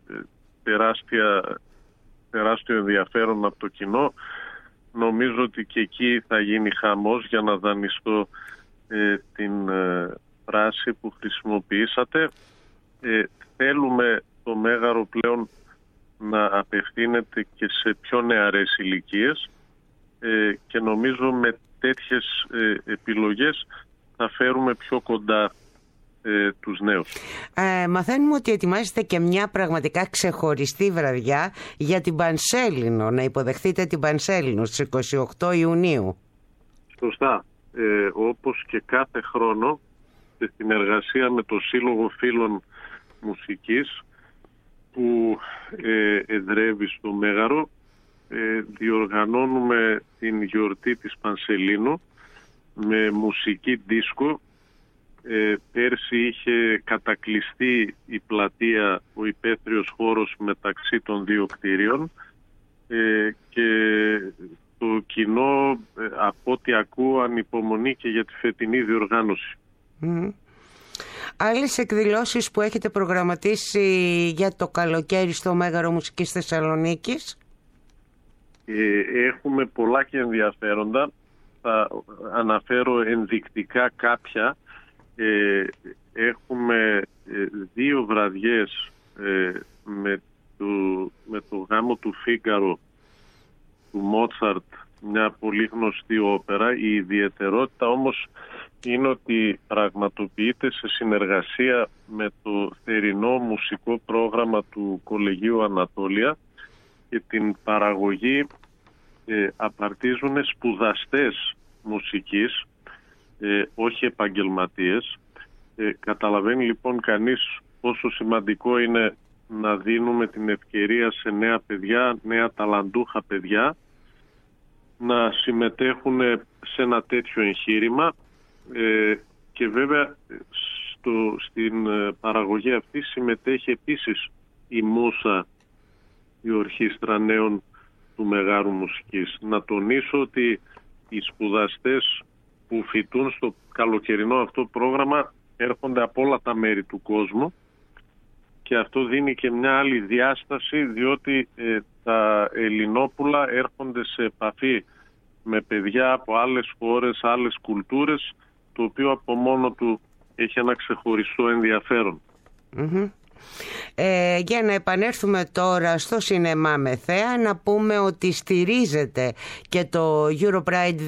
τεράστιο ενδιαφέρον από το κοινό. Νομίζω ότι και εκεί θα γίνει χαμός, για να δανειστώ την φράση που χρησιμοποιήσατε. Θέλουμε το Μέγαρο πλέον να απευθύνεται και σε πιο νεαρές ηλικίες, και νομίζω με τέτοιες επιλογές θα φέρουμε πιο κοντά τους νέους. Μαθαίνουμε ότι ετοιμάζετε και μια πραγματικά ξεχωριστή βραδιά για την Πανσέλινο, να υποδεχτείτε την Πανσέλινο στις 28 Ιουνίου. Σωστά. Όπως και κάθε χρόνο, σε συνεργασία με το Σύλλογο Φίλων Μουσικής που εδρεύει στο Μέγαρο, διοργανώνουμε την γιορτή της Πανσελίνου με μουσική δίσκο. Πέρσι είχε κατακλειστεί η πλατεία, ο υπαίθριος χώρος μεταξύ των δύο κτίριων, και το κοινό, από ό,τι ακούω, ανυπομονεί και για τη φετινή διοργάνωση. Άλλες εκδηλώσεις που έχετε προγραμματίσει για το καλοκαίρι στο Μέγαρο Μουσικής Θεσσαλονίκης? Έχουμε πολλά και ενδιαφέροντα. Θα αναφέρω ενδεικτικά κάποια. Έχουμε 2 βραδιές με το γάμο του Φίγκαρο του Μότσαρτ, μια πολύ γνωστή όπερα. Η ιδιαιτερότητα όμως είναι ότι πραγματοποιείται σε συνεργασία με το θερινό μουσικό πρόγραμμα του Κολεγίου Ανατόλια, και την παραγωγή απαρτίζουν σπουδαστές μουσικής, όχι επαγγελματίες. Καταλαβαίνει λοιπόν κανείς πόσο σημαντικό είναι να δίνουμε την ευκαιρία σε νέα παιδιά, νέα ταλαντούχα παιδιά, να συμμετέχουν σε ένα τέτοιο εγχείρημα, και βέβαια στην παραγωγή αυτή συμμετέχει επίσης η Μούσα, η Ορχήστρα Νέων του Μεγάρου Μουσικής. Να τονίσω ότι οι σπουδαστές που φοιτούν στο καλοκαιρινό αυτό πρόγραμμα έρχονται από όλα τα μέρη του κόσμου, και αυτό δίνει και μια άλλη διάσταση, διότι τα Ελληνόπουλα έρχονται σε επαφή με παιδιά από άλλες χώρες, άλλες κουλτούρες, το οποίο από μόνο του έχει ένα ξεχωριστό ενδιαφέρον. Για να επανέλθουμε τώρα στο σινεμά με θέα, να πούμε ότι στηρίζεται και το Europride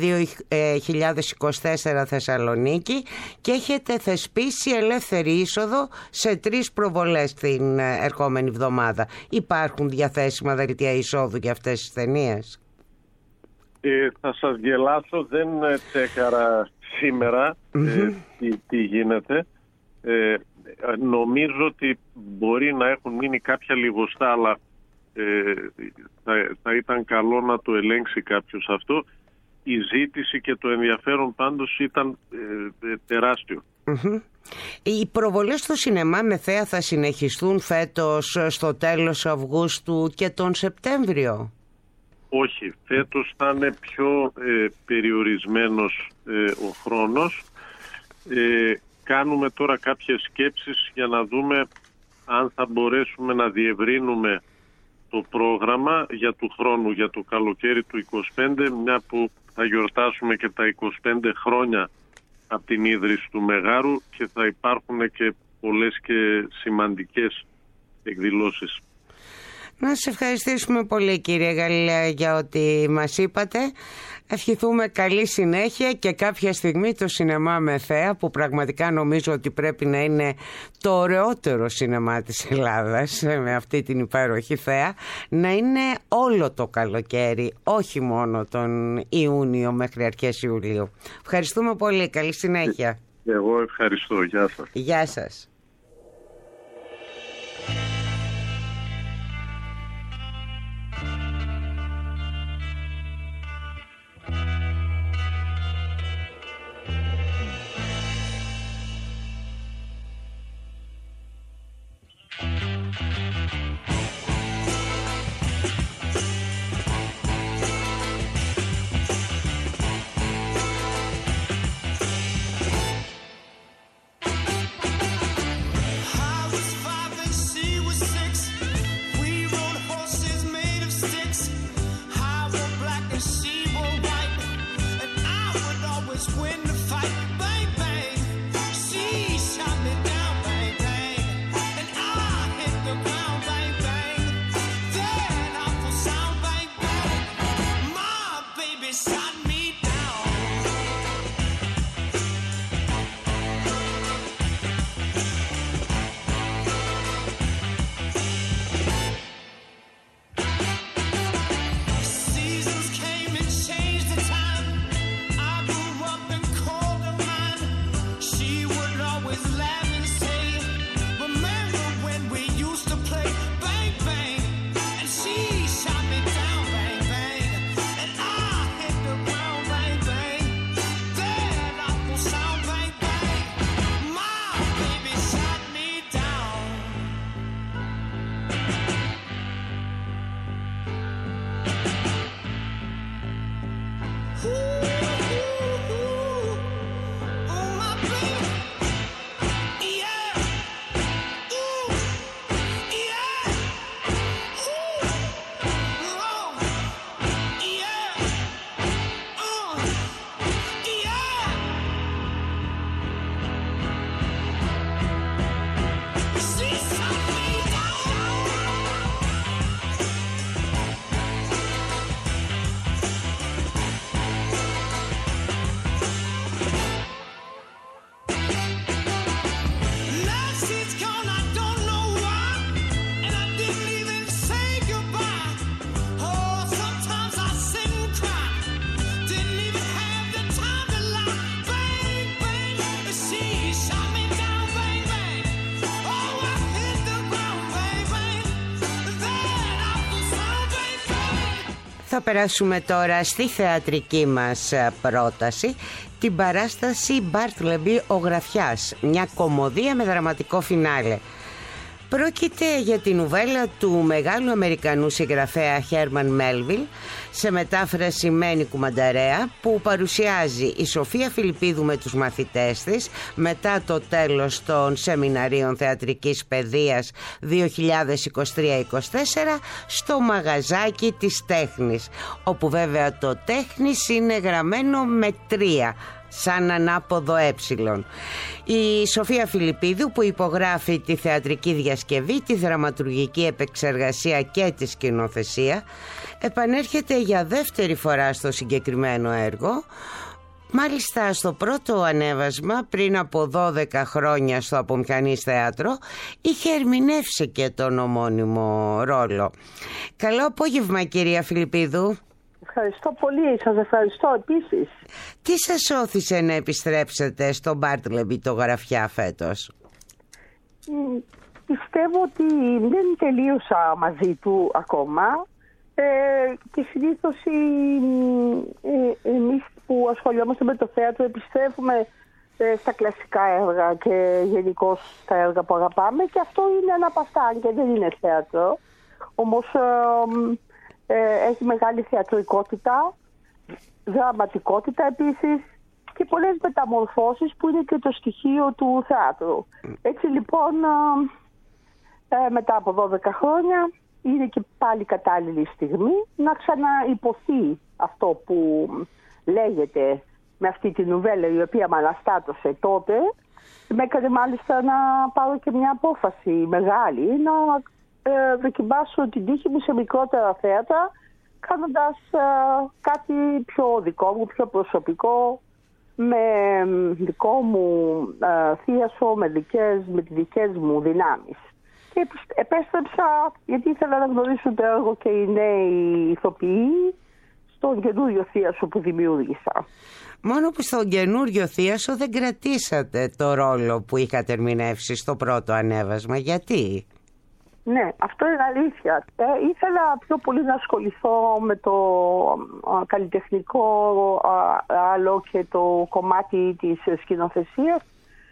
2024 Θεσσαλονίκη και έχετε θεσπίσει ελεύθερη είσοδο σε 3 προβολές την ερχόμενη εβδομάδα. Υπάρχουν διαθέσιμα δελτία εισόδου για αυτές τις ταινίες? Θα σας γελάσω, δεν τσέκαρα σήμερα τι γίνεται. Νομίζω ότι μπορεί να έχουν μείνει κάποια λιγοστά, αλλά θα ήταν καλό να το ελέγξει κάποιος αυτό. Η ζήτηση και το ενδιαφέρον πάντως ήταν τεράστιο. Οι προβολές στο σινεμά με θέα θα συνεχιστούν φέτος στο τέλος Αυγούστου και τον Σεπτέμβριο? Όχι, φέτος θα είναι πιο περιορισμένος ο χρόνος. Κάνουμε τώρα κάποιες σκέψεις για να δούμε αν θα μπορέσουμε να διευρύνουμε το πρόγραμμα για του χρόνου, για το καλοκαίρι του 25, μια που θα γιορτάσουμε και τα 25 χρόνια από την ίδρυση του Μεγάρου και θα υπάρχουν και πολλές και σημαντικές εκδηλώσεις. Να σας ευχαριστήσουμε πολύ, κύριε Γαλιλαία, για ό,τι μας είπατε. Ευχηθούμε καλή συνέχεια και κάποια στιγμή το σινεμά με θέα, που πραγματικά νομίζω ότι πρέπει να είναι το ωραιότερο σινεμά της Ελλάδας, με αυτή την υπέροχη θέα, να είναι όλο το καλοκαίρι, όχι μόνο τον Ιούνιο μέχρι αρχές Ιουλίου. Ευχαριστούμε πολύ. Καλή συνέχεια. Εγώ ευχαριστώ. Γεια σας. Γεια σας. Baby Θα περάσουμε τώρα στη θεατρική μας πρόταση, την παράσταση Μπάρτλεμπι ο Γραφιάς, μια κωμωδία με δραματικό φινάλε. Πρόκειται για την νουβέλα του μεγάλου Αμερικανού συγγραφέα Χέρμαν Μέλβιλ, σε μετάφραση Μένη Κουμανταρέα, που παρουσιάζει η Σοφία Φιλιππίδου με τους μαθητές της μετά το τέλος των σεμιναρίων θεατρικής παιδείας 2023-24 στο μαγαζάκι της τέχνης, όπου βέβαια το τέχνης είναι γραμμένο με 3, σαν ανάποδο έψιλον. Η Σοφία Φιλιππίδου, που υπογράφει τη θεατρική διασκευή, τη δραματουργική επεξεργασία και τη σκηνοθεσία, επανέρχεται για δεύτερη φορά στο συγκεκριμένο έργο. Μάλιστα στο πρώτο ανέβασμα πριν από 12 χρόνια στο Απομηχανής Θέατρο είχε ερμηνεύσει και τον ομώνυμο ρόλο. Καλό απόγευμα, κυρία Φιλιππίδου. Ευχαριστώ πολύ, σας ευχαριστώ επίσης. Τι σας όθησε να επιστρέψετε στον Μπάρτλεμπι το Γραφιά φέτος? Πιστεύω ότι δεν τελείωσα μαζί του ακόμα και συνήθως εμείς που ασχολιόμαστε με το θέατρο επιστρέφουμε στα κλασικά έργα και γενικώς στα έργα που αγαπάμε, και αυτό είναι ένα από αυτά, και δεν είναι θέατρο. Όμως έχει μεγάλη θεατρικότητα, δραματικότητα επίσης και πολλές μεταμορφώσεις που είναι και το στοιχείο του θεάτρου. Έτσι λοιπόν μετά από 12 χρόνια είναι και πάλι κατάλληλη στιγμή να ξαναυποθεί αυτό που λέγεται με αυτή τη νουβέλα, η οποία με αναστάτωσε τότε. Με έκανε μάλιστα να πάρω και μια απόφαση μεγάλη, να δοκιμάσω την τύχη μου σε μικρότερα θέατρα, κάνοντας κάτι πιο δικό μου, πιο προσωπικό, με δικό μου θίασο, με τις δικές μου δυνάμεις. Και επέστρεψα γιατί ήθελα να γνωρίσουν το έργο και οι νέοι ηθοποιοί στον καινούριο θίασο που δημιούργησα. Μόνο που στον καινούριο θίασο δεν κρατήσατε το ρόλο που είχατε ερμηνεύσει στο πρώτο ανέβασμα. Γιατί? Ναι, αυτό είναι αλήθεια. Ήθελα πιο πολύ να ασχοληθώ με το καλλιτεχνικό άλλο και το κομμάτι της σκηνοθεσίας,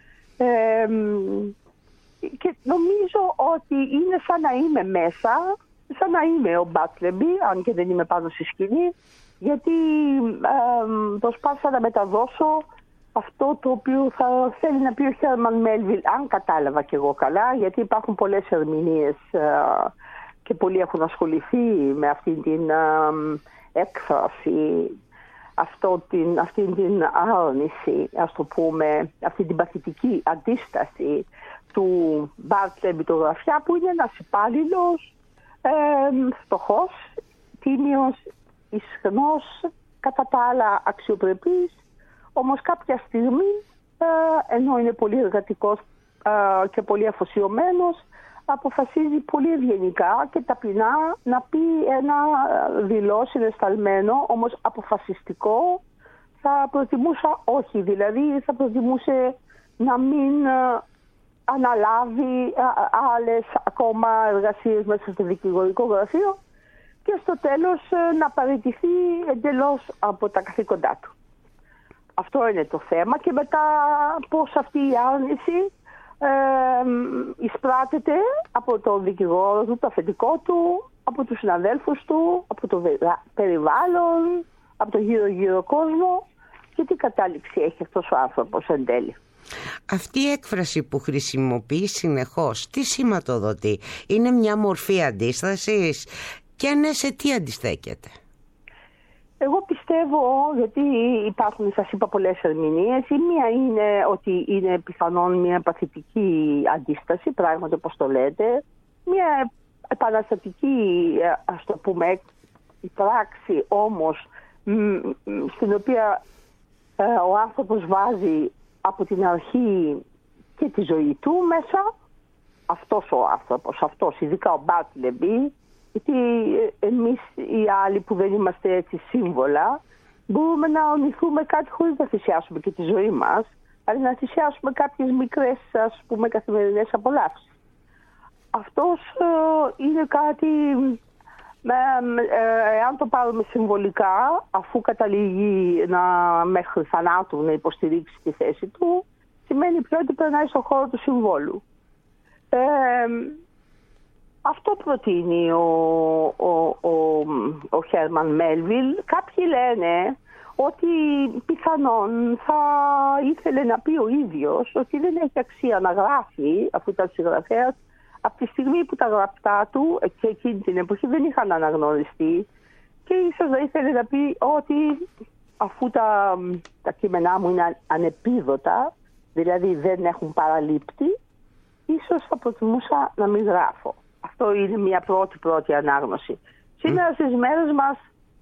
και νομίζω ότι είναι σαν να είμαι μέσα, σαν να είμαι ο Μπάρτλεμπι, αν και δεν είμαι πάνω στη σκηνή, γιατί προσπάθησα να μεταδώσω αυτό το οποίο θα θέλει να πει ο Χέρμαν Μέλβιλ, αν κατάλαβα και εγώ καλά, γιατί υπάρχουν πολλές ερμηνείες και πολλοί έχουν ασχοληθεί με αυτή την έκφραση, αυτή την άρνηση, ας το πούμε, αυτή την παθητική αντίσταση του Μπάρτλεμπι το Γραφιά, που είναι ένας υπάλληλος, φτωχός, τίμιος, ισχνός, κατά τα άλλα αξιοπρεπής, όμως κάποια στιγμή, ενώ είναι πολύ εργατικός και πολύ αφοσιωμένος, αποφασίζει πολύ ευγενικά και ταπεινά να πει ένα δηλώσει εσταλμένο, όμως αποφασιστικό. Θα προτιμούσα όχι, δηλαδή θα προτιμούσε να μην αναλάβει άλλες ακόμα εργασίες μέσα στο δικηγορικό γραφείο και στο τέλος να παραιτηθεί εντελώς από τα καθήκοντά του. Αυτό είναι το θέμα, και μετά πώς αυτή η άρνηση εισπράττεται από τον δικηγόρο του, το αφεντικό του, από τους συναδέλφους του, από το περιβάλλον, από τον γύρω-γύρω κόσμο, και τι κατάληξη έχει αυτός ο άνθρωπος εν τέλει. Αυτή η έκφραση που χρησιμοποιεί συνεχώς, τι σηματοδοτεί? Είναι μια μορφή αντίστασης? Και ναι, σε τι αντιστέκεται? Εγώ πιστεύω, γιατί υπάρχουν, σας είπα, πολλές ερμηνείες. Η μία είναι ότι είναι πιθανόν μια παθητική αντίσταση, πράγματι όπως το λέτε. Μια επαναστατική, ας το πούμε, πράξη όμως, στην οποία ο άνθρωπος βάζει από την αρχή και τη ζωή του μέσα. Αυτός ο άνθρωπος, ειδικά ο Μπάρτλεμπι, γιατί εμείς οι άλλοι που δεν είμαστε έτσι σύμβολα, μπορούμε να ονειθούμε κάτι χωρίς να θυσιάσουμε και τη ζωή μας, αλλά να θυσιάσουμε κάποιες μικρές, ας πούμε, καθημερινές απολαύσεις. Αυτός είναι κάτι Εάν το πάρουμε συμβολικά, αφού καταλήγει μέχρι θανάτου να υποστηρίξει τη θέση του, σημαίνει πια ότι περνάει στον χώρο του συμβόλου. Αυτό προτείνει ο Χέρμαν Μέλβιλ. Κάποιοι λένε ότι πιθανόν θα ήθελε να πει ο ίδιος ότι δεν έχει αξία να γράφει, αφού ήταν συγγραφέας, από τη στιγμή που τα γραπτά του και εκείνη την εποχή δεν είχαν αναγνωριστεί, και ίσως θα ήθελε να πει ότι αφού τα κείμενά μου είναι ανεπίδοτα, δηλαδή δεν έχουν παραλήπτη, ίσως θα προτιμούσα να μην γράφω. Αυτό είναι μια πρώτη ανάγνωση. Σήμερα στις μέρες μας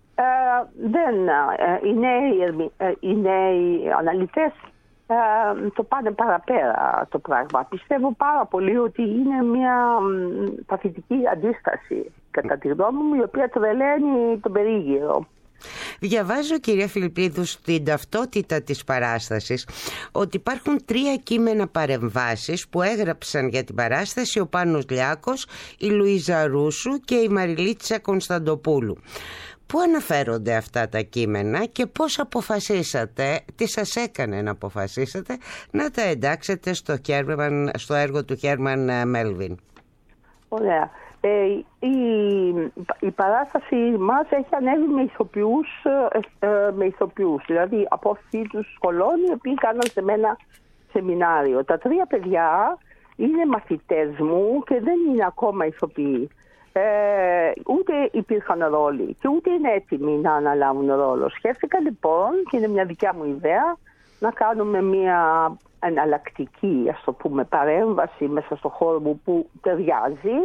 οι νέοι αναλυτές το πάνε παραπέρα το πράγμα. Πιστεύω πάρα πολύ ότι είναι μια παθητική αντίσταση, κατά τη γνώμη μου, η οποία τρελαίνει τον περίγυρο. Διαβάζω, κυρία Φιλιππίδου, στην ταυτότητα της παράστασης ότι υπάρχουν 3 κείμενα παρεμβάσεις που έγραψαν για την παράσταση ο Πάνος Λιάκος, η Λουίζα Ρούσου και η Μαριλίτσα Κωνσταντοπούλου. Πού αναφέρονται αυτά τα κείμενα και πώς αποφασίσατε, τι σας έκανε να αποφασίσετε να τα εντάξετε στο έργο του Χέρμαν Μέλβιν? Ωραία. Η παράσταση μας έχει ανέβει με ηθοποιούς, δηλαδή από φίλους σχολών, οι οποίοι κάναν σε μένα σεμινάριο. Τα 3 παιδιά είναι μαθητές μου και δεν είναι ακόμα ηθοποιοί. Ούτε υπήρχαν ρόλοι και ούτε είναι έτοιμοι να αναλάβουν ρόλο. Σκέφτηκα λοιπόν, και είναι μια δικιά μου ιδέα, να κάνουμε μια εναλλακτική, ας το πούμε, παρέμβαση μέσα στο χώρο μου που ταιριάζει,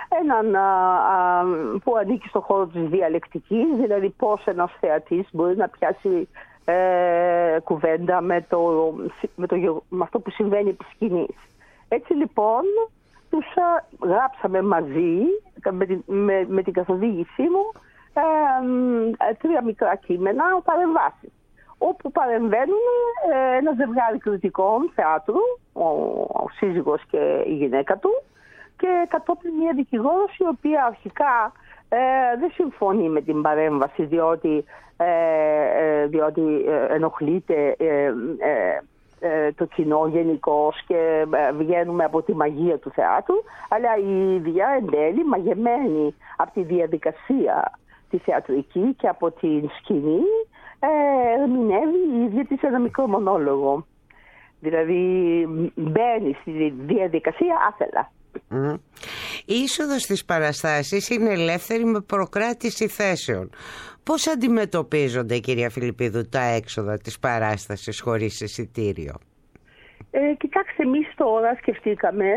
που ανήκει στο χώρο της διαλεκτικής, δηλαδή πώς ένας θεατής μπορεί να πιάσει κουβέντα με αυτό που συμβαίνει επί σκηνής. Έτσι λοιπόν τους γράψαμε μαζί με την καθοδήγησή μου 3 μικρά κείμενα παρεμβάσεις, όπου παρεμβαίνουν ένα ζευγάρι κριτικών θεάτρου, ο σύζυγος και η γυναίκα του, και κατόπιν μια δικηγόρος η οποία αρχικά δεν συμφωνεί με την παρέμβαση διότι ενοχλείται το κοινό γενικώς και βγαίνουμε από τη μαγεία του θεάτρου, αλλά η ίδια εν τέλει, μαγεμένη από τη διαδικασία τη θεατρική και από την σκηνή, ερμηνεύει η ίδια της ένα μικρό μονόλογο. Δηλαδή μπαίνει στη διαδικασία άθελα. Η είσοδος στις παραστάσεις είναι ελεύθερη με προκράτηση θέσεων. Πώς αντιμετωπίζονται, κυρία Φιλιππίδου, τα έξοδα της παράστασης χωρίς εισιτήριο? Κοιτάξτε, εμείς τώρα σκεφτήκαμε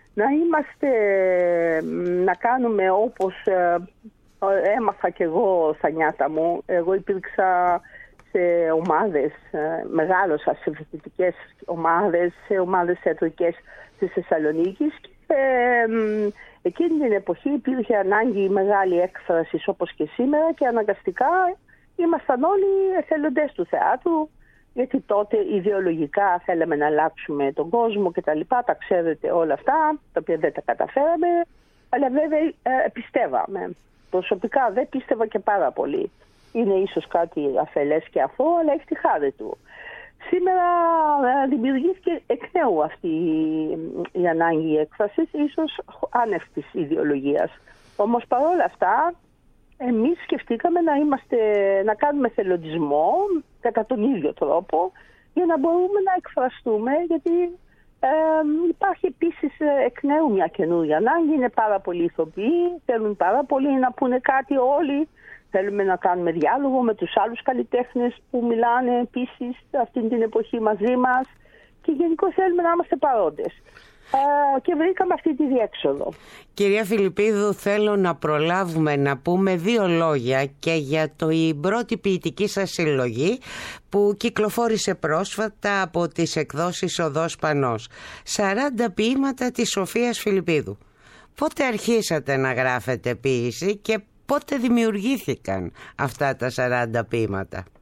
να κάνουμε όπως έμαθα κι εγώ στα νιάτα μου. Εγώ υπήρξα σε ομάδες, μεγάλωσα σε φοιτητικές ομάδες, σε ομάδες θεατρικές της Θεσσαλονίκης, και εκείνη την εποχή υπήρχε ανάγκη μεγάλη έκφραση όπως και σήμερα, και αναγκαστικά ήμασταν όλοι εθελοντές του θεάτρου, γιατί τότε ιδεολογικά θέλαμε να αλλάξουμε τον κόσμο και τα λοιπά, τα ξέρετε όλα αυτά, τα οποία δεν τα καταφέραμε, αλλά βέβαια πιστεύαμε. Προσωπικά δεν πίστευα και πάρα πολύ. Είναι ίσως κάτι αφελές και αθώο, αλλά έχει τη χάρη του. Σήμερα δημιουργήθηκε εκ νέου αυτή η ανάγκη έκφρασης, ίσως άνευ της ιδεολογίας. Όμως παρόλα αυτά, εμείς σκεφτήκαμε να κάνουμε θελοντισμό κατά τον ίδιο τρόπο, για να μπορούμε να εκφραστούμε, γιατί υπάρχει επίσης εκ νέου μια καινούργια ανάγκη. Είναι πάρα πολλοί ηθοποιοί, θέλουν πάρα πολύ να πούνε κάτι όλοι. Θέλουμε να κάνουμε διάλογο με τους άλλους καλλιτέχνες που μιλάνε επίσης αυτή την εποχή μαζί μας, και γενικώς θέλουμε να είμαστε παρόντες. Και βρήκαμε αυτή τη διέξοδο. Κυρία Φιλιππίδου, θέλω να προλάβουμε να πούμε 2 λόγια και για η πρώτη ποιητική σας συλλογή που κυκλοφόρησε πρόσφατα από τις εκδόσεις Οδός Πανός. 40 ποίηματα της Σοφίας Φιλιππίδου. Πότε αρχίσατε να γράφετε ποίηση και πότε δημιουργήθηκαν αυτά τα 40 ποίηματα?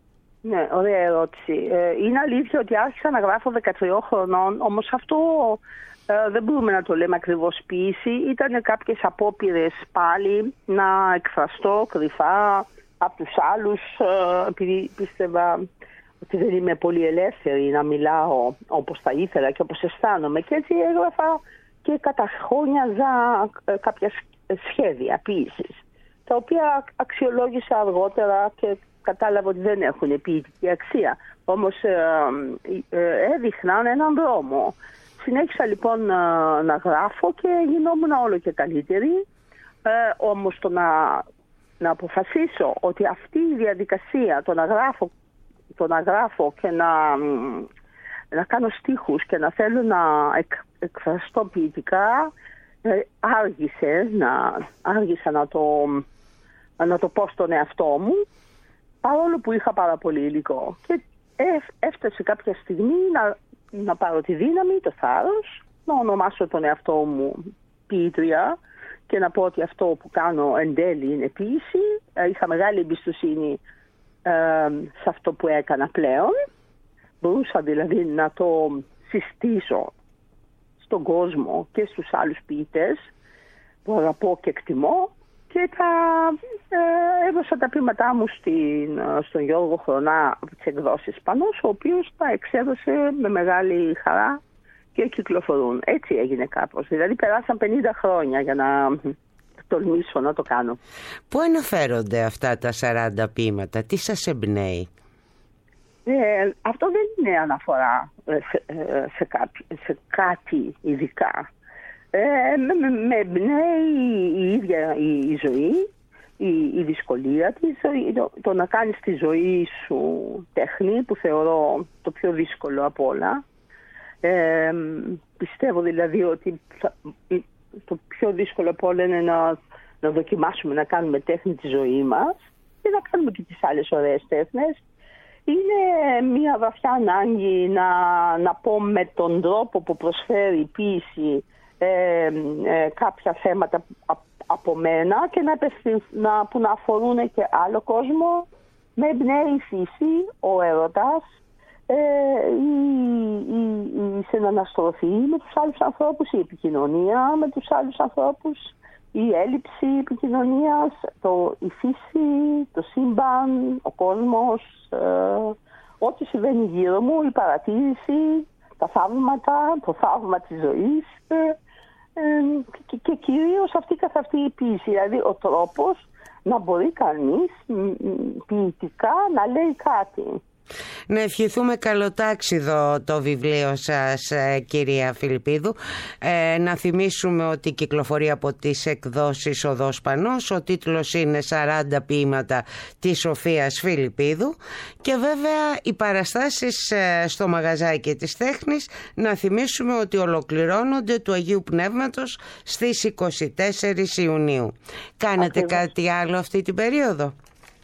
Ναι, ωραία ερώτηση. Είναι αλήθεια ότι άρχισα να γράφω 13 χρονών, όμως αυτό δεν μπορούμε να το λέμε ακριβώς ποίηση. Ήταν κάποιες απόπειρες πάλι να εκφραστώ κρυφά από τους άλλους, επειδή πίστευα ότι δεν είμαι πολύ ελεύθερη να μιλάω όπως θα ήθελα και όπως αισθάνομαι. Και έτσι έγραφα και καταχώνιαζα κάποια σχέδια ποίησης, τα οποία αξιολόγησα αργότερα και κατάλαβα ότι δεν έχουν ποιητική αξία. Όμως έδειχναν έναν δρόμο. Συνέχισα λοιπόν να γράφω και γινόμουν όλο και καλύτερη. Όμως να αποφασίσω ότι αυτή η διαδικασία, το να γράφω και να κάνω στίχους και να θέλω να εκφραστώ ποιητικά, άργησα να το πω στον εαυτό μου, παρόλο που είχα πάρα πολύ υλικό. Και έφτασε κάποια στιγμή να πάρω τη δύναμη, το θάρρος, να ονομάσω τον εαυτό μου ποιήτρια και να πω ότι αυτό που κάνω εν τέλει είναι ποίηση. Είχα μεγάλη εμπιστοσύνη σε αυτό που έκανα πλέον. Μπορούσα δηλαδή να το συστήσω στον κόσμο και στους άλλους ποιητές που αγαπώ και εκτιμώ, και έδωσα τα ποίηματά μου στον Γιώργο Χρονά από τις εκδόσεις Πανός, ο οποίος τα εξέδωσε με μεγάλη χαρά και κυκλοφορούν. Έτσι έγινε κάπως. Δηλαδή περάσαν 50 χρόνια για να τολμήσω να το κάνω. Πού αναφέρονται αυτά τα 40 ποίηματα, τι σας εμπνέει? Αυτό δεν είναι αναφορά σε κάτι ειδικά. Με εμπνέει η ίδια η ζωή, η δυσκολία της, το να κάνεις τη ζωή σου τέχνη, που θεωρώ το πιο δύσκολο από όλα. Πιστεύω δηλαδή ότι το πιο δύσκολο από όλα είναι να δοκιμάσουμε να κάνουμε τέχνη τη ζωή μας και να κάνουμε και τις άλλες ωραίες τέχνες. Είναι μια βαθιά ανάγκη να πω με τον τρόπο που προσφέρει η ποίηση κάποια θέματα από μένα και που να αφορούν και άλλο κόσμο. Με εμπνέει η φύση, ο έρωτας, η συναναστροφή με τους άλλους ανθρώπους, η επικοινωνία με τους άλλους ανθρώπους, η έλλειψη επικοινωνίας, η φύση, το σύμπαν, ο κόσμος, ό,τι συμβαίνει γύρω μου, η παρατήρηση, τα θαύματα, το θαύμα της ζωής και κυρίως αυτή καθ' αυτή η ποίηση, δηλαδή ο τρόπος να μπορεί κανείς ποιητικά να λέει κάτι. Να ευχηθούμε καλοτάξιδο το βιβλίο σας, κυρία Φιλιππίδου. Να θυμίσουμε ότι κυκλοφορεί από τις εκδόσεις Οδός Πανός. Ο τίτλος είναι 40 ποίηματα της Σοφίας Φιλιππίδου. Και βέβαια οι παραστάσεις στο μαγαζάκι της τέχνης, να θυμίσουμε ότι ολοκληρώνονται του Αγίου Πνεύματος στις 24 Ιουνίου. Κάνετε κάτι άλλο αυτή την περίοδο?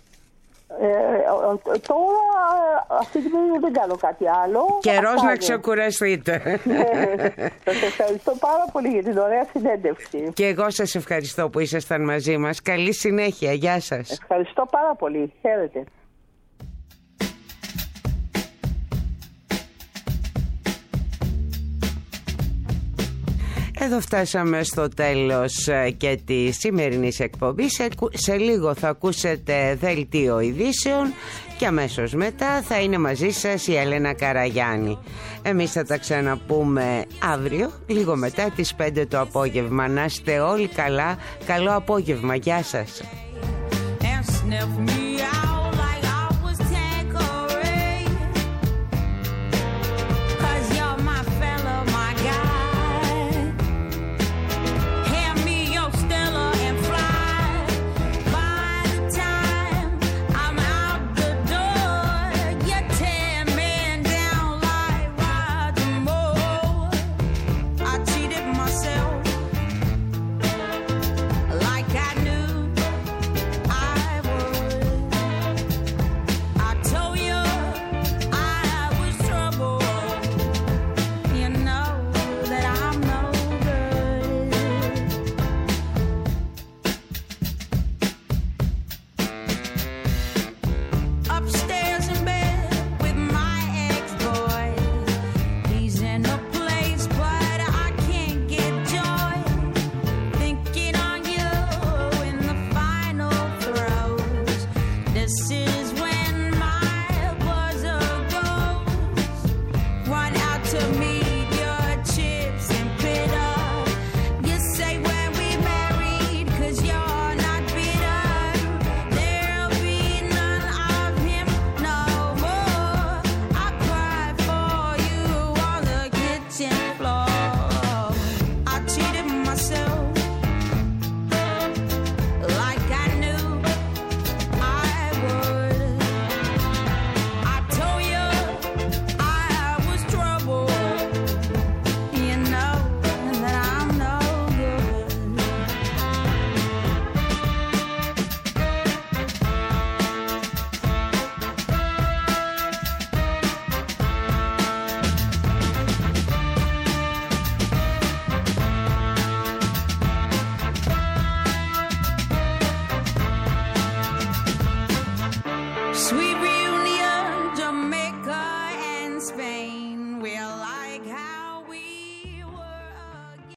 Τώρα αυτή την περίοδο δεν κάνω κάτι άλλο. Καιρός να ξεκουραστείτε. Σας ευχαριστώ πάρα πολύ για την ωραία συνέντευξη. Και εγώ σας ευχαριστώ που ήσασταν μαζί μας. Καλή συνέχεια. Γεια σας. Ευχαριστώ πάρα πολύ. Χαίρετε. Εδώ φτάσαμε στο τέλος και τη σημερινής εκπομπής. Σε λίγο θα ακούσετε δελτίο ειδήσεων και αμέσως μετά θα είναι μαζί σας η Ελένα Καραγιάννη. Εμείς θα τα ξαναπούμε αύριο, λίγο μετά τις 5 το απόγευμα. Να είστε όλοι καλά. Καλό απόγευμα. Γεια σας. Like I knew I would. to meet your chips and bitter. You say when we married, 'cause you're not bitter. There'll be none of him no more. I cried for you on the kitchen floor. I cheated myself like I knew I would. I told you I was trouble. You know that I'm no good. Sweet reunion, Jamaica and Spain. We're like